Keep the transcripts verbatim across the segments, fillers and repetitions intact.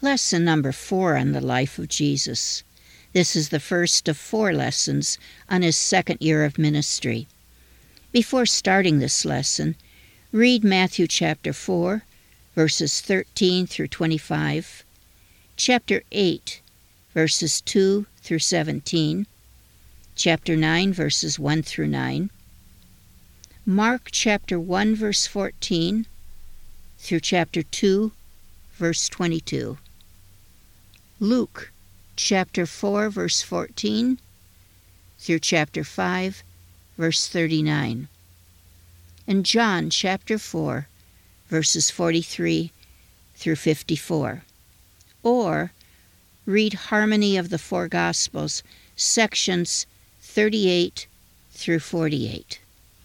Lesson number four on the life of Jesus. This is the first of four lessons on his second year of ministry. Before starting this lesson, read Matthew chapter four, verses thirteen through twenty-five, chapter eight, verses two through seventeen, chapter nine, verses one through nine, Mark chapter one, verse fourteen, through chapter two, verse twenty-two, Luke chapter four, verse fourteen, through chapter five, verse thirty-nine, and John chapter four, verses forty-three through fifty-four. Or read Harmony of the Four Gospels, sections thirty-eight through forty-eight.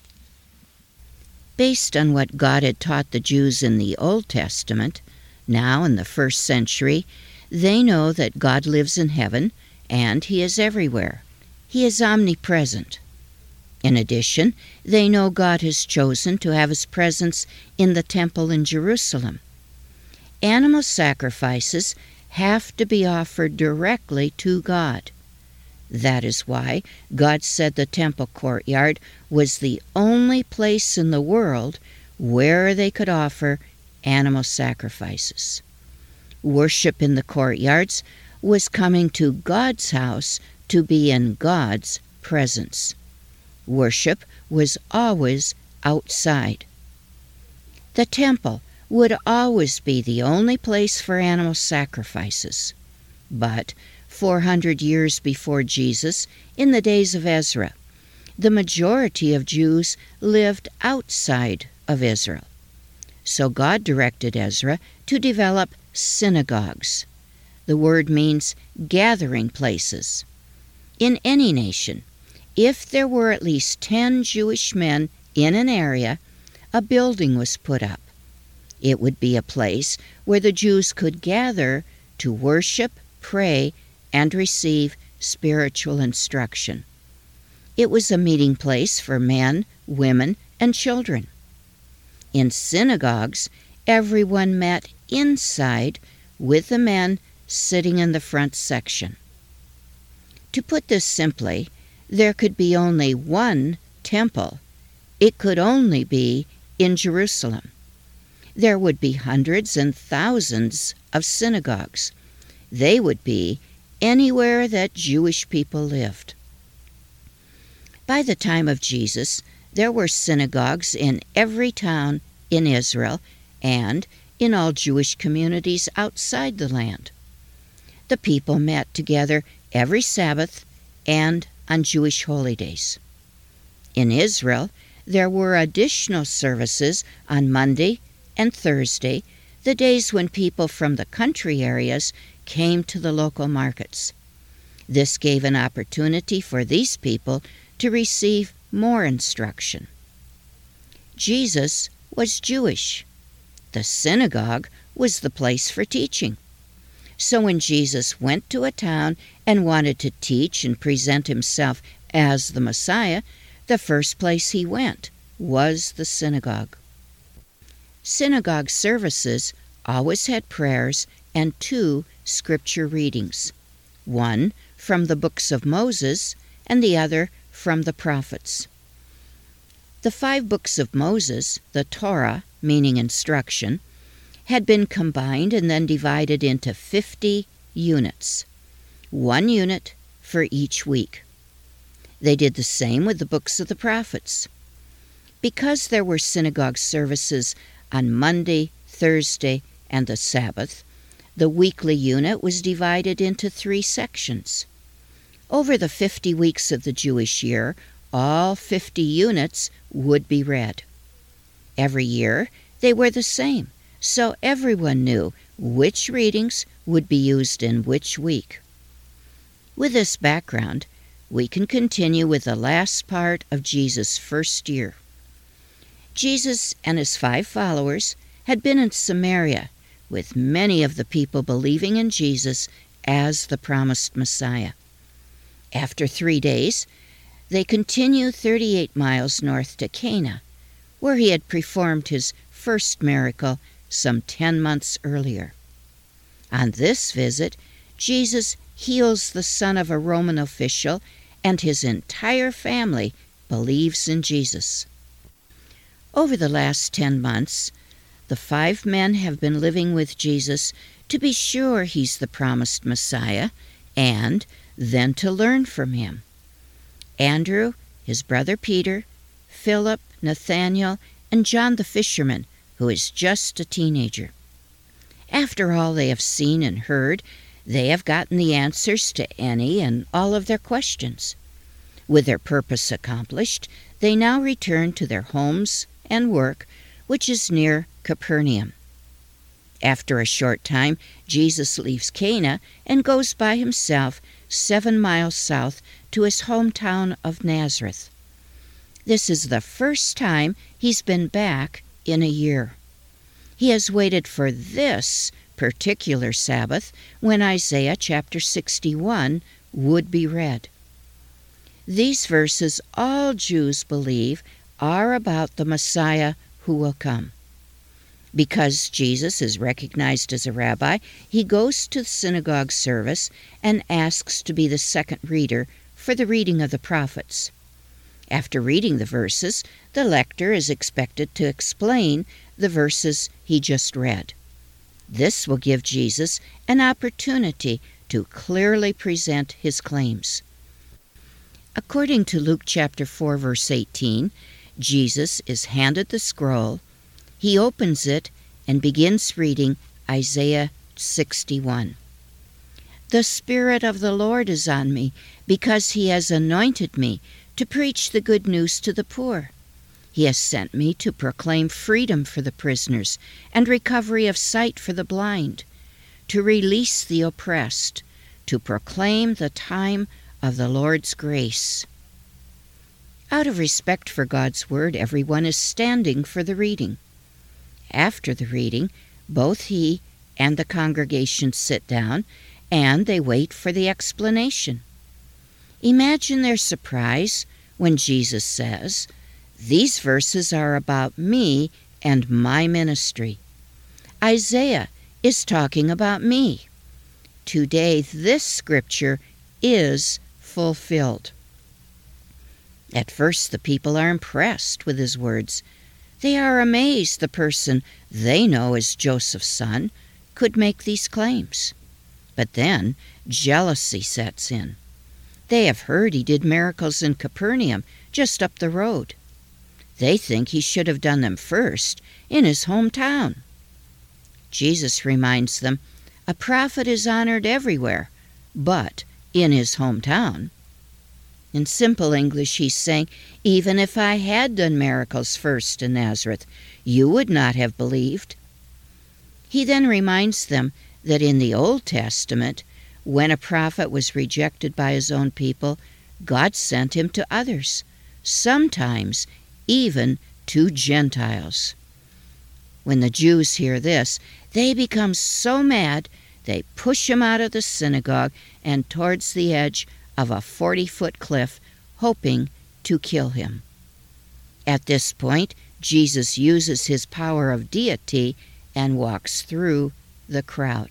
Based on what God had taught the Jews in the Old Testament, now in the first century, they know that God lives in heaven and He is everywhere. He is omnipresent. In addition, they know God has chosen to have His presence in the temple in Jerusalem. Animal sacrifices have to be offered directly to God. That is why God said the temple courtyard was the only place in the world where they could offer animal sacrifices. Worship in the courtyards was coming to God's house to be in God's presence. Worship was always outside. The temple would always be the only place for animal sacrifices. But four hundred years before Jesus, in the days of Ezra, the majority of Jews lived outside of Israel. So God directed Ezra to develop synagogues. The word means gathering places. In any nation, if there were at least ten Jewish men in an area, a building was put up. It would be a place where the Jews could gather to worship, pray, and receive spiritual instruction. It was a meeting place for men, women, and children. In synagogues, everyone met inside with the men sitting in the front section. To put this simply, there could be only one temple. It could only be in Jerusalem. There would be hundreds and thousands of synagogues. They would be anywhere that Jewish people lived. By the time of Jesus, there were synagogues in every town in Israel and in all Jewish communities outside the land. The people met together every Sabbath and on Jewish holy days. In Israel, there were additional services on Monday and Thursday, the days when people from the country areas came to the local markets. This gave an opportunity for these people to receive more instruction. Jesus was Jewish. The synagogue was the place for teaching. So when Jesus went to a town and wanted to teach and present himself as the Messiah, the first place he went was the synagogue. Synagogue services always had prayers and two scripture readings, one from the books of Moses and the other from the prophets. The five books of Moses, the Torah, meaning instruction, had been combined and then divided into fifty units, one unit for each week. They did the same with the books of the prophets. Because there were synagogue services on Monday, Thursday, and the Sabbath, the weekly unit was divided into three sections. Over the fifty weeks of the Jewish year, all fifty units would be read. Every year, they were the same, so everyone knew which readings would be used in which week. With this background, we can continue with the last part of Jesus' first year. Jesus and his five followers had been in Samaria, with many of the people believing in Jesus as the promised Messiah. After three days, they continued thirty-eight miles north to Cana, where he had performed his first miracle some ten months earlier. On this visit, Jesus heals the son of a Roman official, and his entire family believes in Jesus. Over the last ten months, the five men have been living with Jesus to be sure he's the promised Messiah, and then to learn from him. Andrew, his brother Peter, Philip, Nathanael, and John the fisherman, who is just a teenager. After all they have seen and heard, they have gotten the answers to any and all of their questions. With their purpose accomplished, they now return to their homes and work, which is near Capernaum. After a short time, Jesus leaves Cana and goes by himself seven miles south to his hometown of Nazareth. This is the first time he's been back in a year. He has waited for this particular Sabbath when Isaiah chapter sixty-one would be read. These verses all Jews believe are about the Messiah who will come. Because Jesus is recognized as a rabbi, he goes to the synagogue service and asks to be the second reader for the reading of the prophets. After reading the verses, the lector is expected to explain the verses he just read. This will give Jesus an opportunity to clearly present his claims. According to Luke chapter four, verse eighteen, Jesus is handed the scroll. He opens it and begins reading Isaiah sixty-one. "The Spirit of the Lord is on me, because he has anointed me to preach the good news to the poor. He has sent me to proclaim freedom for the prisoners and recovery of sight for the blind, to release the oppressed, to proclaim the time of the Lord's grace." Out of respect for God's word, everyone is standing for the reading. After the reading, both he and the congregation sit down, and they wait for the explanation. Imagine their surprise when Jesus says, "These verses are about me and my ministry. Isaiah is talking about me. Today this scripture is fulfilled." At first the people are impressed with his words. They are amazed the person they know as Joseph's son could make these claims. But then jealousy sets in. They have heard he did miracles in Capernaum, just up the road. They think he should have done them first in his hometown. Jesus reminds them, a prophet is honored everywhere, but in his hometown. In simple English, he's saying, even if I had done miracles first in Nazareth, you would not have believed. He then reminds them that in the Old Testament, when a prophet was rejected by his own people, God sent him to others, sometimes even to Gentiles. When the Jews hear this, they become so mad they push him out of the synagogue and towards the edge of a forty-foot cliff, hoping to kill him. At this point, Jesus uses his power of deity and walks through the crowd.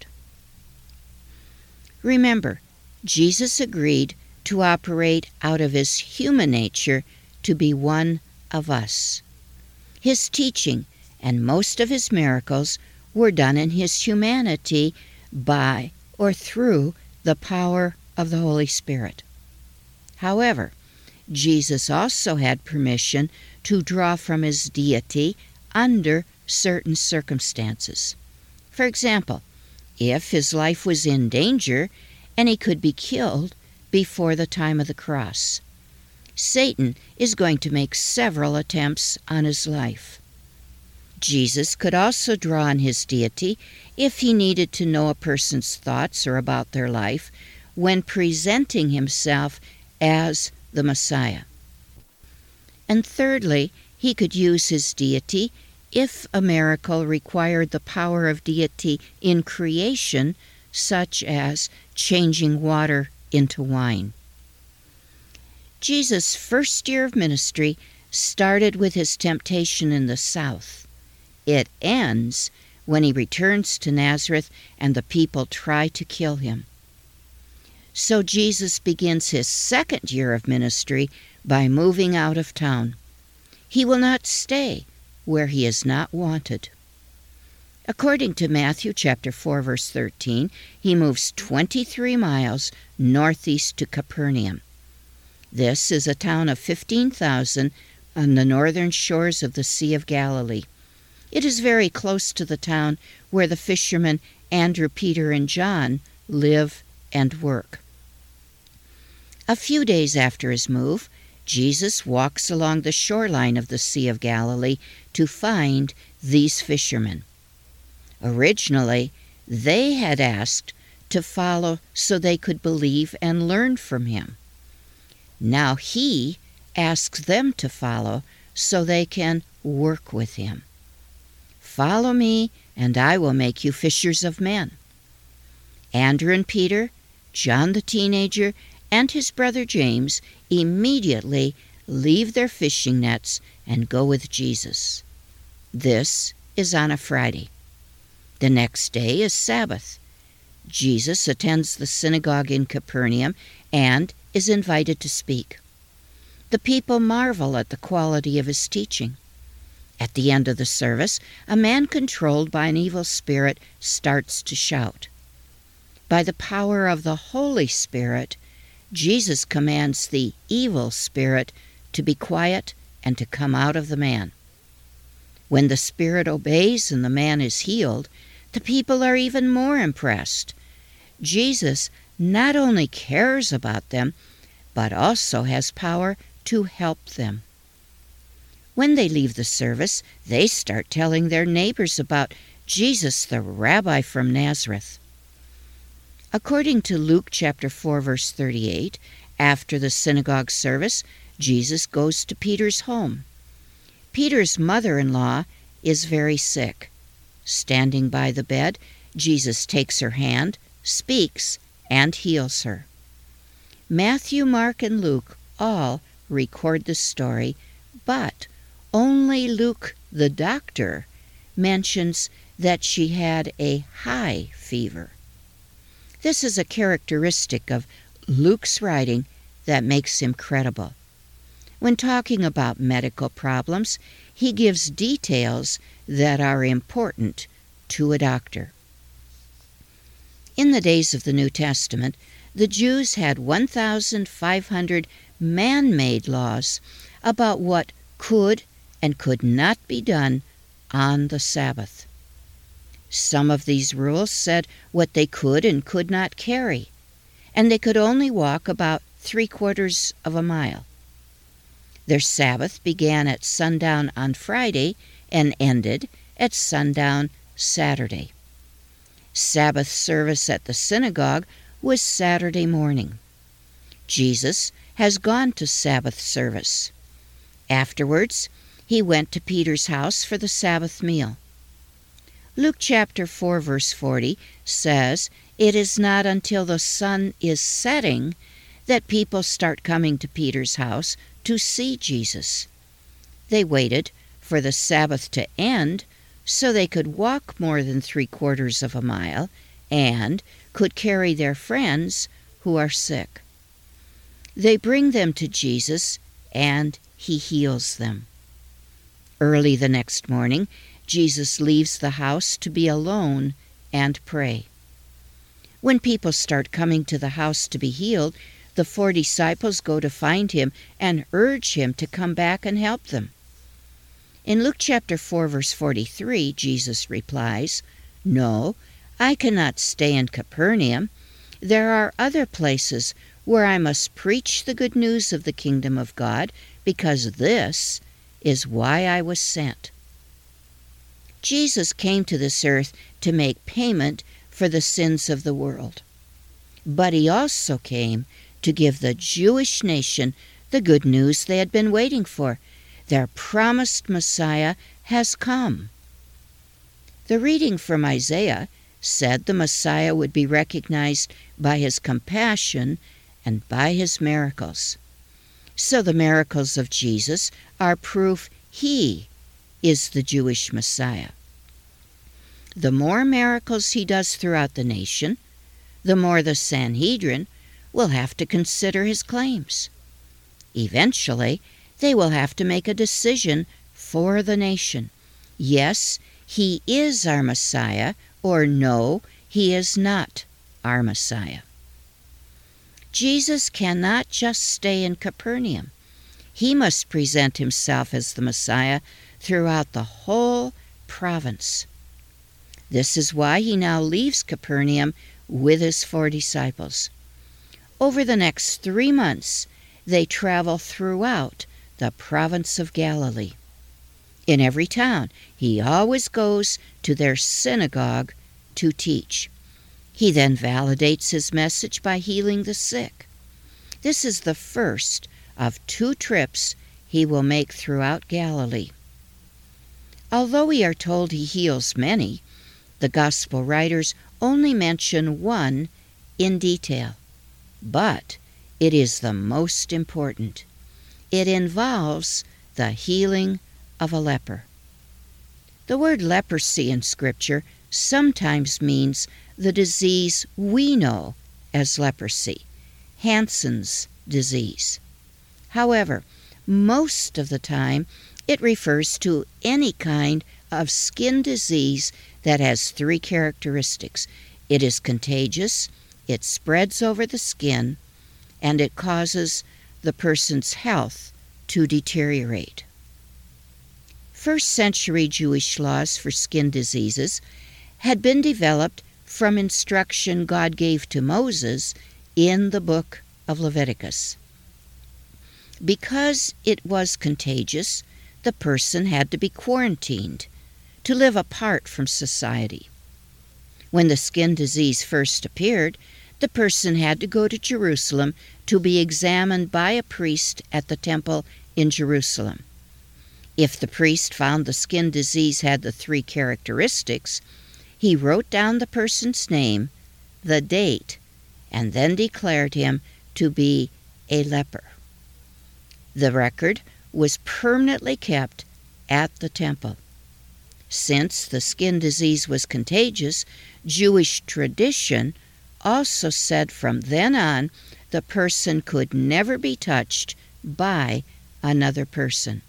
Remember, Jesus agreed to operate out of his human nature to be one of us. His teaching and most of his miracles were done in his humanity by or through the power of the Holy Spirit. However, Jesus also had permission to draw from his deity under certain circumstances. For example, if his life was in danger and he could be killed before the time of the cross. Satan is going to make several attempts on his life. Jesus could also draw on his deity if he needed to know a person's thoughts or about their life when presenting himself as the Messiah. And thirdly, he could use his deity if a miracle required the power of deity in creation, such as changing water into wine. Jesus' first year of ministry started with his temptation in the south. It ends when he returns to Nazareth and the people try to kill him. So Jesus begins his second year of ministry by moving out of town. He will not stay where he is not wanted. According to Matthew chapter four, verse thirteen, he moves twenty-three miles northeast to Capernaum. This is a town of fifteen thousand on the northern shores of the Sea of Galilee. It is very close to the town where the fishermen Andrew, Peter, and John live and work. A few days after his move, Jesus walks along the shoreline of the Sea of Galilee to find these fishermen. Originally, they had asked to follow so they could believe and learn from him. Now he asks them to follow so they can work with him. Follow me, and I will make you fishers of men. Andrew and Peter, John the teenager, and his brother James immediately leave their fishing nets and go with Jesus. This is on a Friday. The next day is Sabbath. Jesus attends the synagogue in Capernaum and is invited to speak. The people marvel at the quality of his teaching. At the end of the service, a man controlled by an evil spirit starts to shout. By the power of the Holy Spirit, Jesus commands the evil spirit to be quiet and to come out of the man. When the spirit obeys and the man is healed, the people are even more impressed. Jesus not only cares about them, but also has power to help them. When they leave the service, they start telling their neighbors about Jesus, the rabbi from Nazareth. According to Luke chapter four, verse thirty-eight, after the synagogue service, Jesus goes to Peter's home. Peter's mother-in-law is very sick. Standing by the bed, Jesus takes her hand, speaks, and heals her. Matthew, Mark, and Luke all record the story, but only Luke, the doctor, mentions that she had a high fever. This is a characteristic of Luke's writing that makes him credible. When talking about medical problems, he gives details that are important to a doctor. In the days of the New Testament, the Jews had one thousand five hundred man-made laws about what could and could not be done on the Sabbath. Some of these rules said what they could and could not carry, and they could only walk about three-quarters of a mile. Their Sabbath began at sundown on Friday and ended at sundown Saturday. Sabbath service at the synagogue was Saturday morning. Jesus has gone to Sabbath service. Afterwards, he went to Peter's house for the Sabbath meal. Luke chapter four, verse forty says, "It is not until the sun is setting that people start coming to Peter's house to see Jesus. They waited for the Sabbath to end so they could walk more than three-quarters of a mile and could carry their friends who are sick. They bring them to Jesus, and he heals them. Early the next morning, Jesus leaves the house to be alone and pray. When people start coming to the house to be healed, the four disciples go to find him and urge him to come back and help them. In Luke chapter four, verse forty-three, Jesus replies, "No, I cannot stay in Capernaum. There are other places where I must preach the good news of the kingdom of God, because this is why I was sent." Jesus came to this earth to make payment for the sins of the world. But he also came to give the Jewish nation the good news they had been waiting for. Their promised Messiah has come. The reading from Isaiah said the Messiah would be recognized by his compassion and by his miracles. So the miracles of Jesus are proof he is the Jewish Messiah. The more miracles he does throughout the nation, the more the Sanhedrin will have to consider his claims. Eventually, they will have to make a decision for the nation. Yes, he is our Messiah, or no, he is not our Messiah. Jesus cannot just stay in Capernaum. He must present himself as the Messiah throughout the whole province. This is why he now leaves Capernaum with his four disciples. Over the next three months, they travel throughout the province of Galilee. In every town, he always goes to their synagogue to teach. He then validates his message by healing the sick. This is the first of two trips he will make throughout Galilee. Although we are told he heals many, the gospel writers only mention one in detail. But it is the most important. It involves the healing of a leper. The word leprosy in Scripture sometimes means the disease we know as leprosy, Hansen's disease. However, most of the time it refers to any kind of skin disease that has three characteristics. It is contagious, it spreads over the skin, and it causes the person's health to deteriorate. First century Jewish laws for skin diseases had been developed from instruction God gave to Moses in the book of Leviticus. Because it was contagious, the person had to be quarantined to live apart from society. When the skin disease first appeared, the person had to go to Jerusalem to be examined by a priest at the temple in Jerusalem. If the priest found the skin disease had the three characteristics, he wrote down the person's name, the date, and then declared him to be a leper. The record was permanently kept at the temple. Since the skin disease was contagious, Jewish tradition also said from then on the person could never be touched by another person.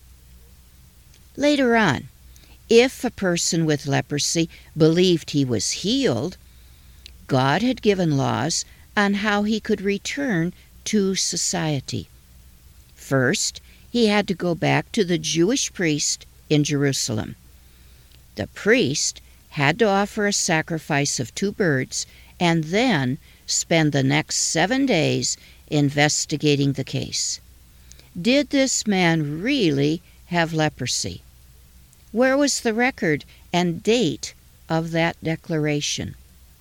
Later on, if a person with leprosy believed he was healed, God had given laws on how he could return to society. First, he had to go back to the Jewish priest in Jerusalem. The priest had to offer a sacrifice of two birds and then spend the next seven days investigating the case. Did this man really have leprosy? Where was the record and date of that declaration?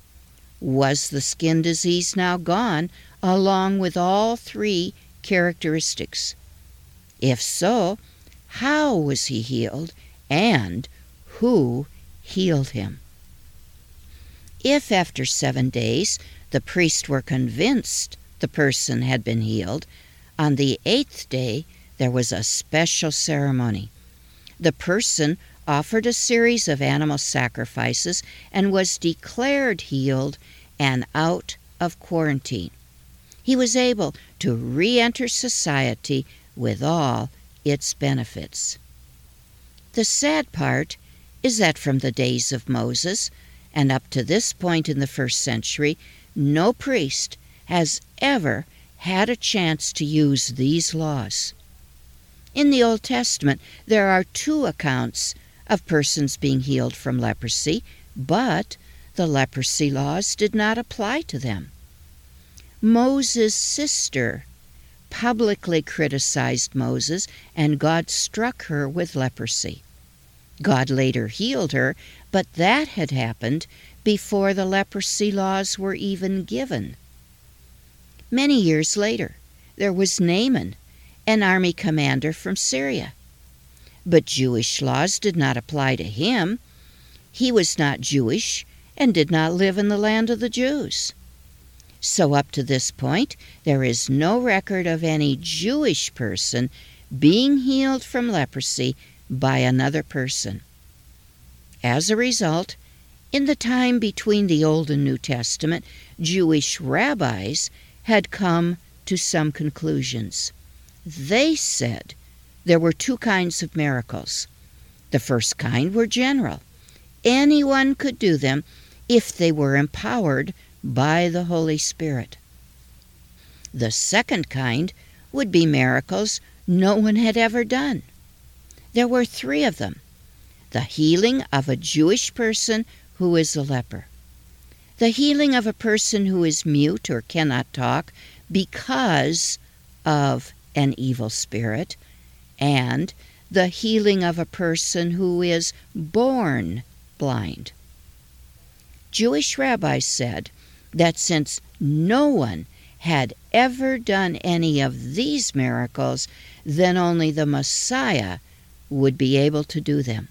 Was the skin disease now gone along with all three characteristics? If so, how was he healed and who healed him? If after seven days the priests were convinced the person had been healed, on the eighth day there was a special ceremony. The person offered a series of animal sacrifices and was declared healed and out of quarantine. He was able to re-enter society with all its benefits. The sad part is that from the days of Moses and up to this point in the first century, no priest has ever had a chance to use these laws. In the Old Testament, there are two accounts of persons being healed from leprosy, but the leprosy laws did not apply to them. Moses' sister publicly criticized Moses, and God struck her with leprosy. God later healed her, but that had happened before the leprosy laws were even given. Many years later, there was Naaman, an army commander from Syria. But Jewish laws did not apply to him. He was not Jewish and did not live in the land of the Jews. So up to this point, there is no record of any Jewish person being healed from leprosy by another person. As a result, In the time between the Old and New Testament, Jewish rabbis had come to some conclusions. They said there were two kinds of miracles. The first kind were general. Anyone could do them if they were empowered by the Holy Spirit. The second kind would be miracles no one had ever done. There were three of them. The healing of a Jewish person who is a leper. The healing of a person who is mute or cannot talk because of an evil spirit. And the healing of a person who is born blind. Jewish rabbis said that since no one had ever done any of these miracles, then only the Messiah would be able to do them.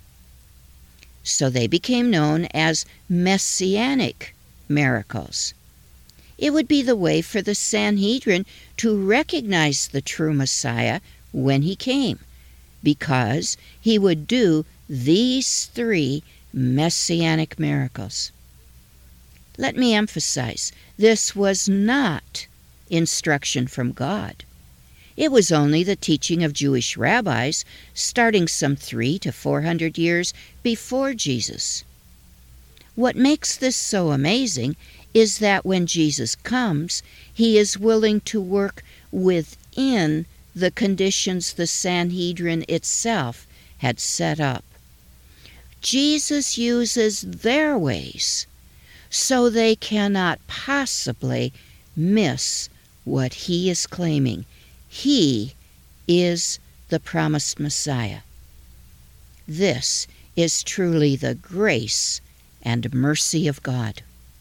So they became known as messianic miracles. It would be the way for the Sanhedrin to recognize the true Messiah when he came, because he would do these three messianic miracles. Let me emphasize, this was not instruction from God. It was only the teaching of Jewish rabbis starting some three to four hundred years before Jesus. What makes this so amazing is that when Jesus comes, he is willing to work within the conditions the Sanhedrin itself had set up. Jesus uses their ways, so they cannot possibly miss what he is claiming. He is the promised Messiah. This is truly the grace and mercy of God.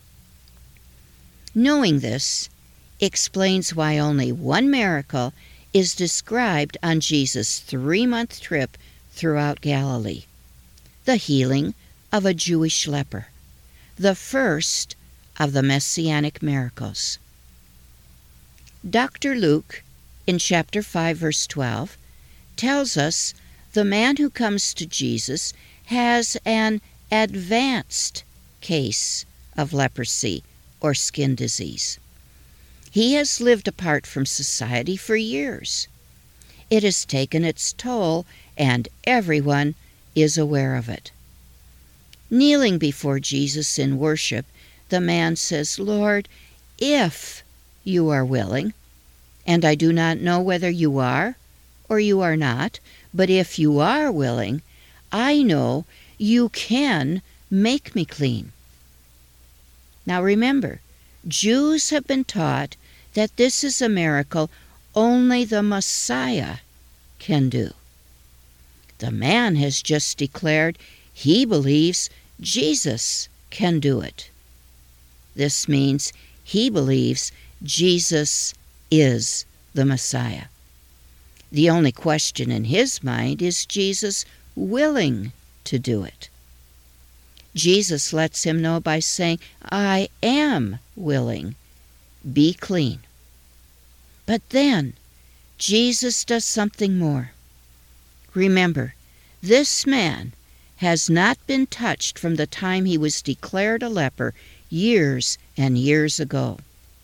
Knowing this explains why only one miracle is described on Jesus' three-month trip throughout Galilee: the healing of a Jewish leper, the first of the messianic miracles. Doctor Luke, in chapter five, verse twelve, tells us the man who comes to Jesus has an advanced case of leprosy or skin disease. He has lived apart from society for years. It has taken its toll, and everyone is aware of it. Kneeling before Jesus in worship, the man says, "Lord, if you are willing, and I do not know whether you are or you are not, but if you are willing, I know you can make me clean." Now remember, Jews have been taught that this is a miracle only the Messiah can do. The man has just declared he believes Jesus can do it. This means he believes Jesus is the Messiah. The only question in his mind is Jesus willing to do it. Jesus lets him know by saying, "I am willing. Be clean." But then Jesus does something more. Remember, this man has not been touched from the time he was declared a leper years and years ago.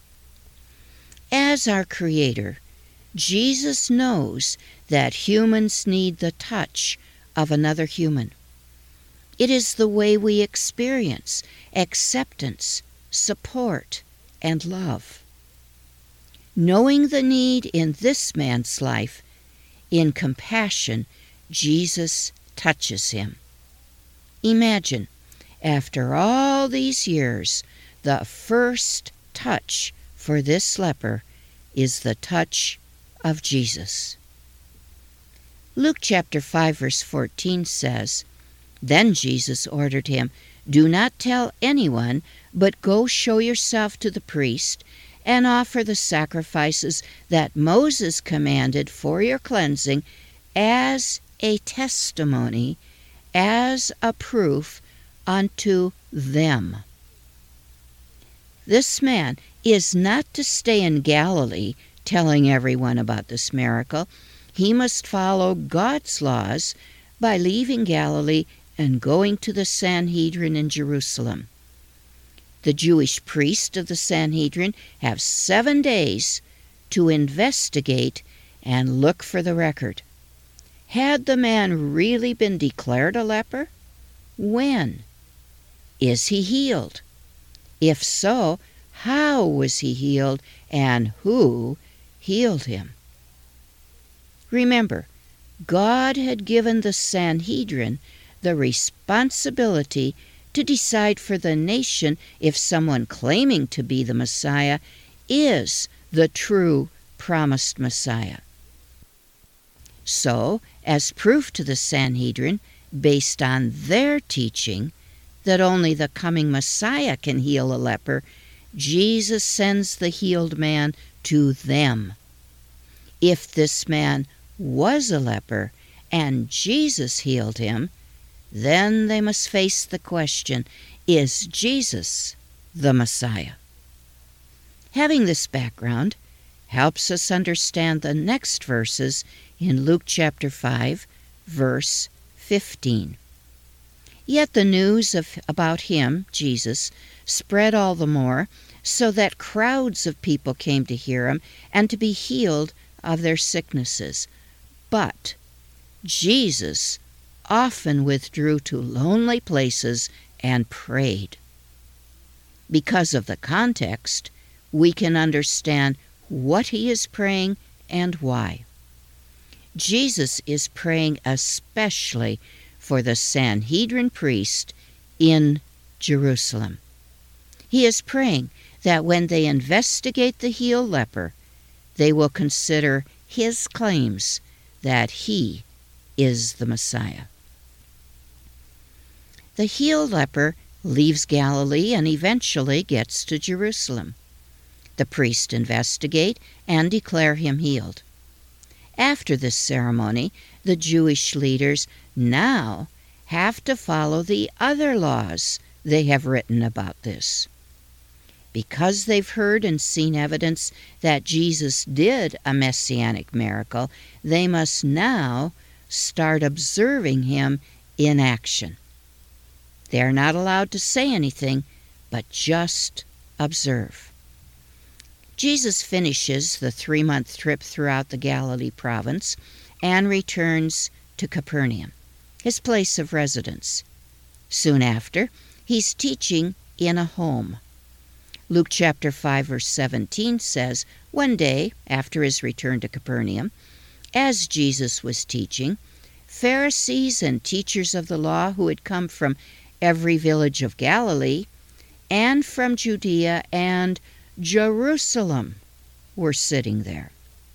As our Creator, Jesus knows that humans need the touch of another human. It is the way we experience acceptance, support, and love. Knowing the need in this man's life, in compassion, Jesus touches him. Imagine, after all these years, the first touch for this leper is the touch of Jesus. Luke chapter five, verse fourteen says, "Then Jesus ordered him, 'Do not tell anyone, but go show yourself to the priest and offer the sacrifices that Moses commanded for your cleansing as a testimony, as a proof unto them.'" This man is not to stay in Galilee telling everyone about this miracle. He must follow God's laws by leaving Galilee and going to the Sanhedrin in Jerusalem. The Jewish priests of the Sanhedrin have seven days to investigate and look for the record. Had the man really been declared a leper? When? Is he healed? If so, how was he healed and who healed him? Remember, God had given the Sanhedrin the responsibility to decide for the nation if someone claiming to be the Messiah is the true promised Messiah. So, as proof to the Sanhedrin, based on their teaching that only the coming Messiah can heal a leper, Jesus sends the healed man to them. If this man was a leper and Jesus healed him, then they must face the question, is Jesus the Messiah? Having this background helps us understand the next verses in Luke chapter five, verse fifteen. Yet the news of, about him, Jesus, spread all the more, so that crowds of people came to hear him and to be healed of their sicknesses. But Jesus often withdrew to lonely places and prayed. Because of the context, we can understand what he is praying and why. Jesus is praying especially for the Sanhedrin priest in Jerusalem. He is praying that when they investigate the healed leper, they will consider his claims that he is the Messiah. The healed leper leaves Galilee and eventually gets to Jerusalem. The priests investigate and declare him healed. After this ceremony, the Jewish leaders now have to follow the other laws they have written about this. Because they've heard and seen evidence that Jesus did a messianic miracle, they must now start observing him in action. They are not allowed to say anything, but just observe. Jesus finishes the three-month trip throughout the Galilee province and returns to Capernaum, his place of residence. Soon after, he's teaching in a home. Luke chapter five, verse seventeen says, one day after his return to Capernaum, as Jesus was teaching, Pharisees and teachers of the law who had come from every village of Galilee and from Judea and Jerusalem were sitting there.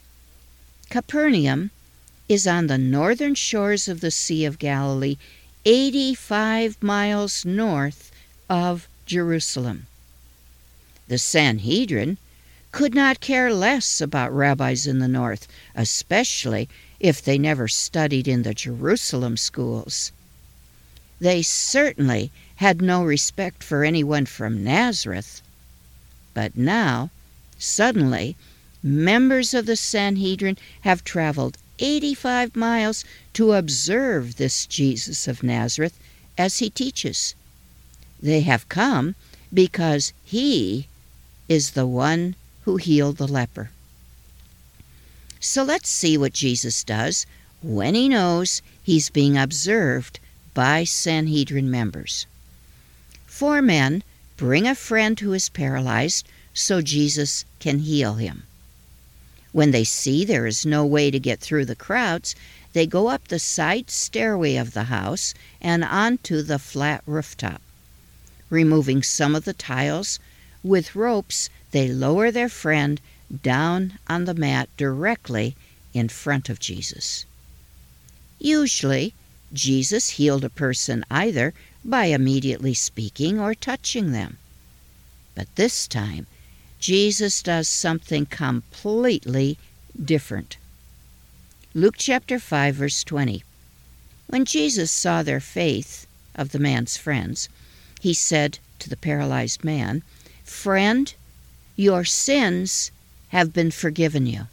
Capernaum is on the northern shores of the Sea of Galilee, eighty-five miles north of Jerusalem. The Sanhedrin could not care less about rabbis in the north, especially if they never studied in the Jerusalem schools. They certainly had no respect for anyone from Nazareth. But now, suddenly, members of the Sanhedrin have traveled eighty-five miles to observe this Jesus of Nazareth as he teaches. They have come because he is the one who healed the leper. So let's see what Jesus does when he knows he's being observed by Sanhedrin members. Four men bring a friend who is paralyzed so Jesus can heal him. When they see there is no way to get through the crowds, they go up the side stairway of the house and onto the flat rooftop. Removing some of the tiles, with ropes they lower their friend down on the mat directly in front of Jesus. Usually, Jesus healed a person either by immediately speaking or touching them. But this time, Jesus does something completely different. Luke chapter five, verse twenty. When Jesus saw their faith of the man's friends, he said to the paralyzed man, "Friend, your sins have been forgiven you."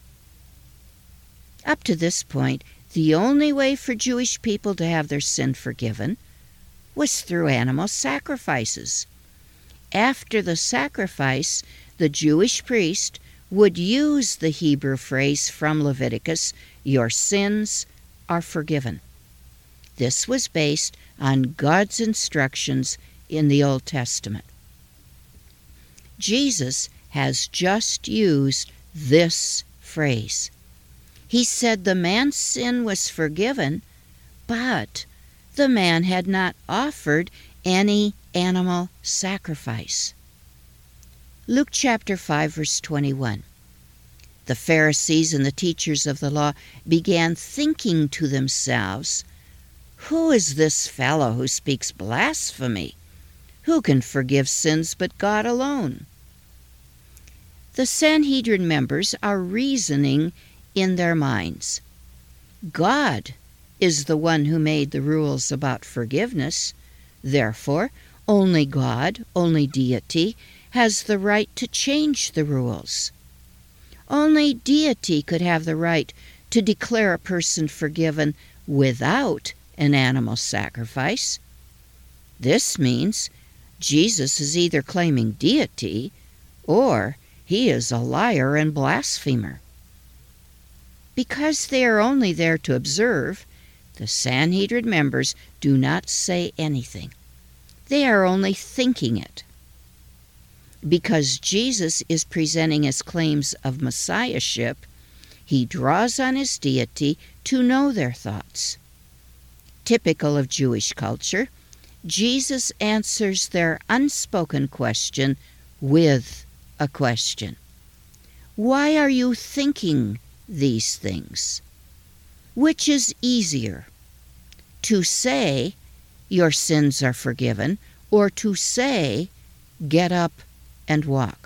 Up to this point, the only way for Jewish people to have their sin forgiven was through animal sacrifices. After the sacrifice, the Jewish priest would use the Hebrew phrase from Leviticus, "Your sins are forgiven." This was based on God's instructions in the Old Testament. Jesus has just used this phrase. He said the man's sin was forgiven, but the man had not offered any animal sacrifice. Luke chapter five, verse twenty-one. The Pharisees and the teachers of the law began thinking to themselves, "Who is this fellow who speaks blasphemy? Who can forgive sins but God alone?" The Sanhedrin members are reasoning in their minds. God is the one who made the rules about forgiveness. Therefore, only God, only deity, has the right to change the rules. Only deity could have the right to declare a person forgiven without an animal sacrifice. This means Jesus is either claiming deity or he is a liar and blasphemer. Because they are only there to observe, the Sanhedrin members do not say anything. They are only thinking it. Because Jesus is presenting his claims of messiahship, he draws on his deity to know their thoughts. Typical of Jewish culture, Jesus answers their unspoken question with a question. Why are you thinking these things? Which is easier, to say, "Your sins are forgiven," or to say, "Get up and walk"?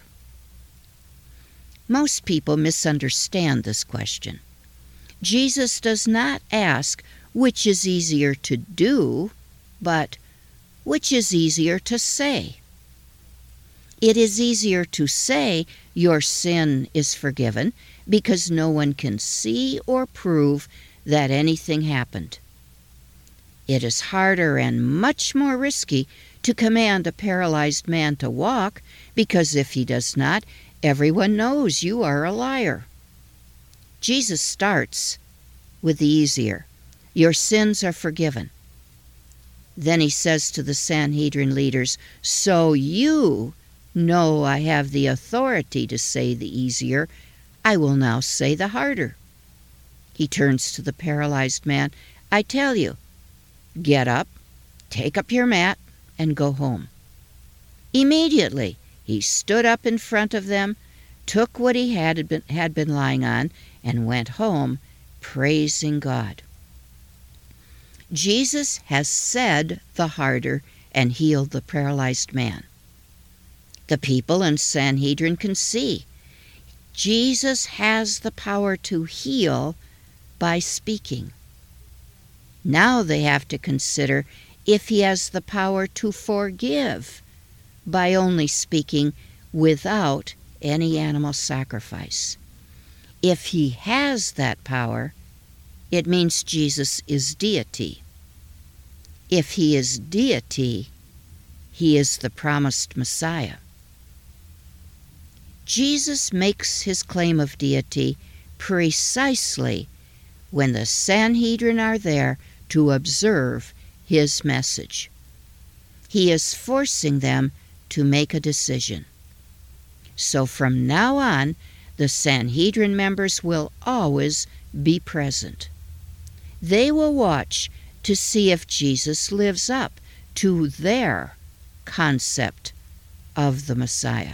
Most people misunderstand this question. Jesus does not ask which is easier to do, but which is easier to say. It is easier to say, "Your sin is forgiven," because no one can see or prove that anything happened. It is harder and much more risky to command a paralyzed man to walk, because if he does not, everyone knows you are a liar. Jesus starts with the easier. Your sins are forgiven. Then he says to the Sanhedrin leaders, "So you know I have the authority to say the easier. I will now say the harder." He turns to the paralyzed man. "I tell you, get up, take up your mat, and go home." Immediately, he stood up in front of them, took what he had been, had been lying on, and went home, praising God. Jesus has said the harder and healed the paralyzed man. The people in Sanhedrin can see Jesus has the power to heal by speaking. Now they have to consider if he has the power to forgive by only speaking without any animal sacrifice. If he has that power, it means Jesus is deity. If he is deity, he is the promised Messiah. Jesus makes his claim of deity precisely when the Sanhedrin are there to observe his message. He is forcing them to make a decision. So from now on, the Sanhedrin members will always be present. They will watch to see if Jesus lives up to their concept of the Messiah.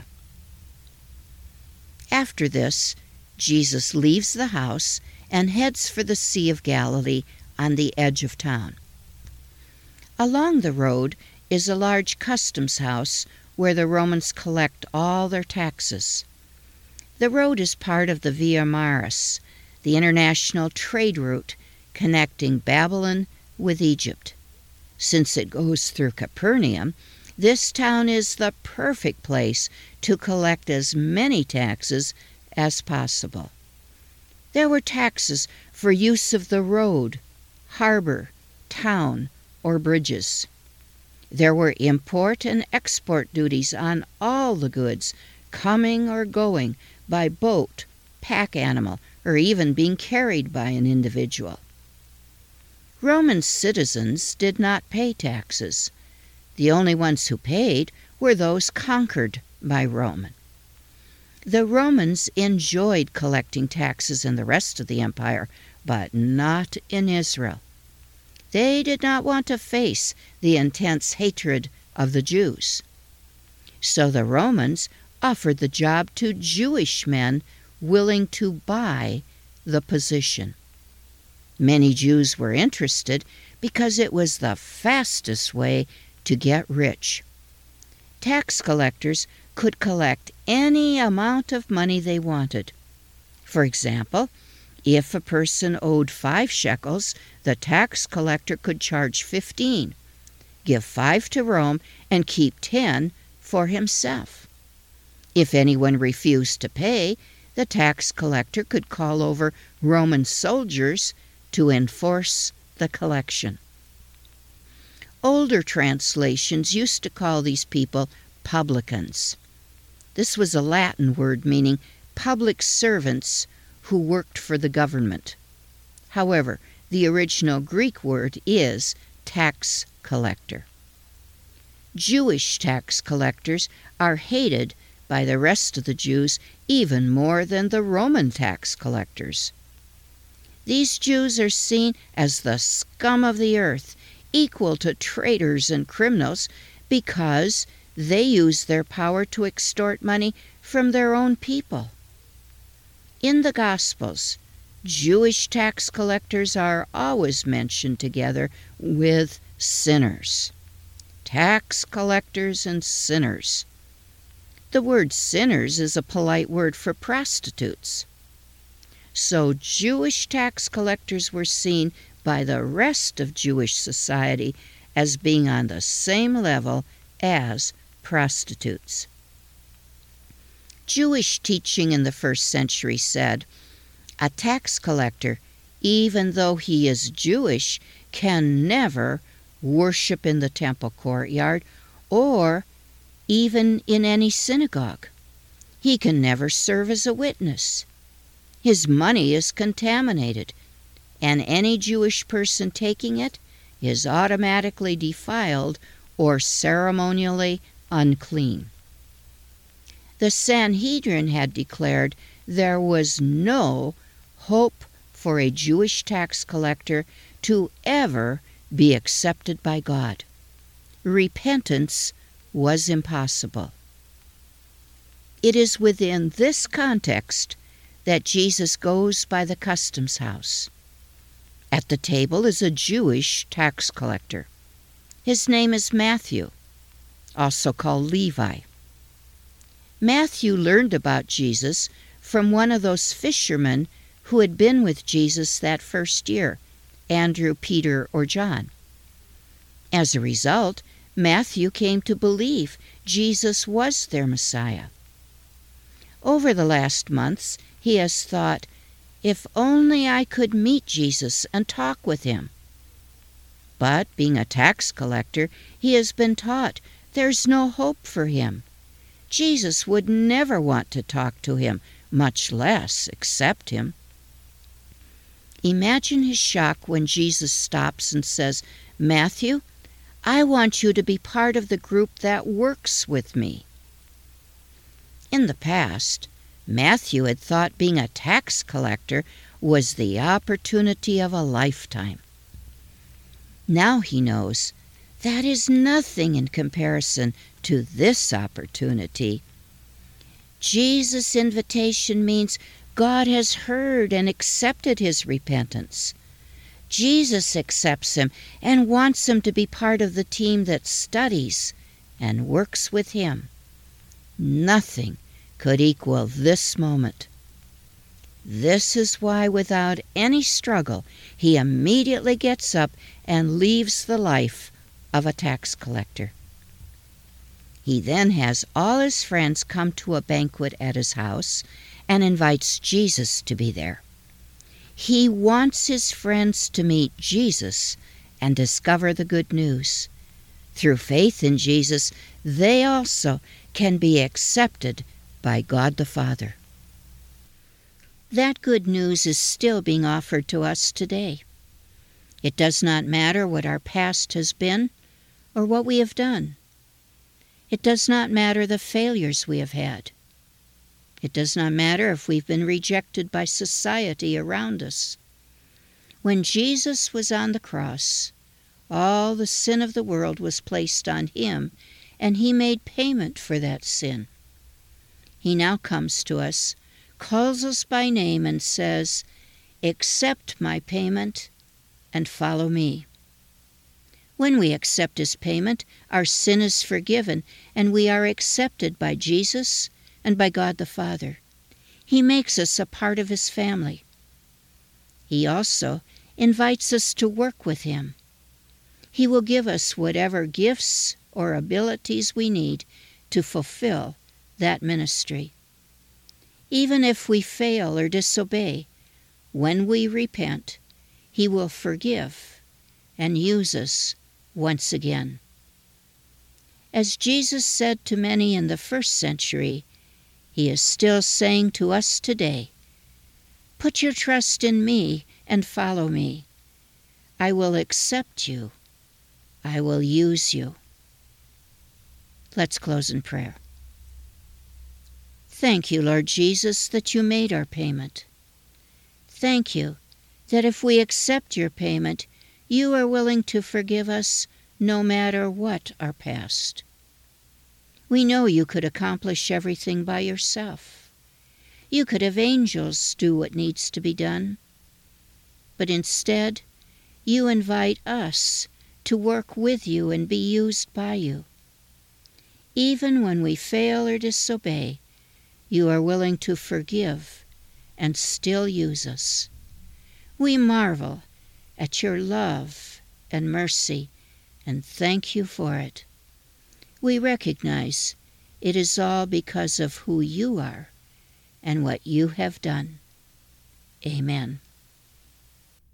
After this, Jesus leaves the house and heads for the Sea of Galilee on the edge of town. Along the road is a large customs house where the Romans collect all their taxes. The road is part of the Via Maris, the international trade route connecting Babylon with Egypt. Since it goes through Capernaum, this town is the perfect place to collect as many taxes as possible. There were taxes for use of the road, harbor, town, or bridges. There were import and export duties on all the goods, coming or going by boat, pack animal, or even being carried by an individual. Roman citizens did not pay taxes. The only ones who paid were those conquered by Rome. The Romans enjoyed collecting taxes in the rest of the empire, but not in Israel. They did not want to face the intense hatred of the Jews. So the Romans offered the job to Jewish men willing to buy the position. Many Jews were interested because it was the fastest way to get rich. Tax collectors could collect any amount of money they wanted. For example, if a person owed five shekels, the tax collector could charge fifteen, give five to Rome, and keep ten for himself. If anyone refused to pay, the tax collector could call over Roman soldiers to enforce the collection. Older translations used to call these people publicans. This was a Latin word meaning public servants who worked for the government. However, the original Greek word is tax collector. Jewish tax collectors are hated by the rest of the Jews even more than the Roman tax collectors. These Jews are seen as the scum of the earth, equal to traitors and criminals, because they use their power to extort money from their own people. In the Gospels, Jewish tax collectors are always mentioned together with sinners. Tax collectors and sinners. The word sinners is a polite word for prostitutes. So Jewish tax collectors were seen by the rest of Jewish society as being on the same level as prostitutes. Jewish teaching in the first century said, a tax collector, even though he is Jewish, can never worship in the temple courtyard or even in any synagogue. He can never serve as a witness. His money is contaminated, and any Jewish person taking it is automatically defiled or ceremonially unclean. The Sanhedrin had declared there was no hope for a Jewish tax collector to ever be accepted by God. Repentance was impossible. It is within this context that Jesus goes by the customs house. At the table is a Jewish tax collector. His name is Matthew, also called Levi. Matthew learned about Jesus from one of those fishermen who had been with Jesus that first year, Andrew, Peter, or John. As a result, Matthew came to believe Jesus was their Messiah. Over the last months, he has thought, if only I could meet Jesus and talk with him. But being a tax collector, he has been taught there's no hope for him. Jesus would never want to talk to him, much less accept him. Imagine his shock when Jesus stops and says, Matthew, I want you to be part of the group that works with me. In the past, Matthew had thought being a tax collector was the opportunity of a lifetime. Now he knows that is nothing in comparison to this opportunity. Jesus' invitation means God has heard and accepted his repentance. Jesus accepts him and wants him to be part of the team that studies and works with him. Nothing could equal this moment. This is why, without any struggle, he immediately gets up and leaves the life of a tax collector. He then has all his friends come to a banquet at his house and invites Jesus to be there. He wants his friends to meet Jesus and discover the good news. Through faith in Jesus, they also can be accepted by God the Father. That good news is still being offered to us today. It does not matter what our past has been or what we have done. It does not matter the failures we have had. It does not matter if we've been rejected by society around us. When Jesus was on the cross, all the sin of the world was placed on him, and he made payment for that sin. He now comes to us, calls us by name, and says, "Accept my payment and follow me." When we accept his payment, our sin is forgiven, and we are accepted by Jesus and by God the Father. He makes us a part of his family. He also invites us to work with him. He will give us whatever gifts or abilities we need to fulfill that ministry. Even if we fail or disobey, when we repent, he will forgive and use us once again. As Jesus said to many in the first century, he is still saying to us today, "Put your trust in me and follow me. I will accept you. I will use you." Let's close in prayer. Thank you, Lord Jesus, that you made our payment. Thank you that if we accept your payment, you are willing to forgive us no matter what our past. We know you could accomplish everything by yourself. You could have angels do what needs to be done. But instead, you invite us to work with you and be used by you. Even when we fail or disobey, you are willing to forgive and still use us. We marvel at your love and mercy and thank you for it. We recognize it is all because of who you are and what you have done. Amen.